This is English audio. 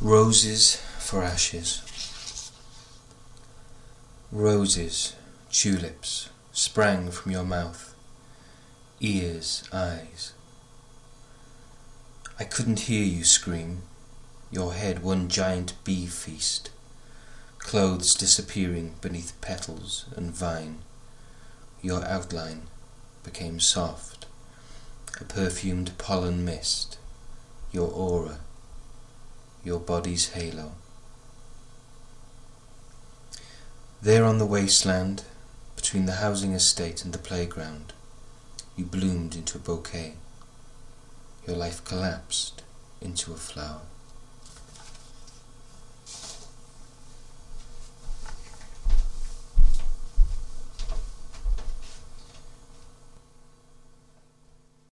Roses for ashes. Roses, tulips, sprang from your mouth, ears, eyes. I couldn't hear you scream, your head one giant bee feast, clothes disappearing beneath petals and vine. Your outline became soft, a perfumed pollen mist, your aura, your body's halo. There on the wasteland, between the housing estate and the playground, you bloomed into a bouquet. Your life collapsed into a flower.